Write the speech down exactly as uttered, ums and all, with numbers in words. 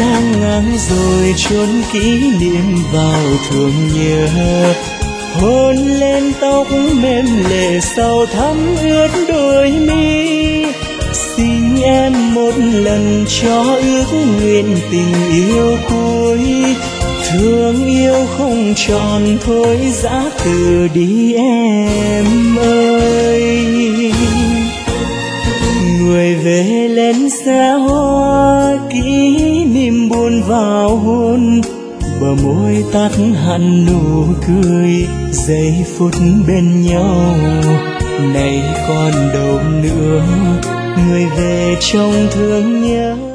sang ngang rồi chôn kỷ niệm vào thương nhớ. Hôn lên tóc mềm lệ sầu thắm ướt đôi mi, xin em một lần cho ước nguyện tình yêu cuối. Thương yêu không tròn thôi giã từ đi em ơi. Người về lên xa hoa kỷ niệm buồn vào hôn, bờ môi tắt hẳn nụ cười giây phút bên nhau. Này còn đâu nữa, người về trong thương nhớ.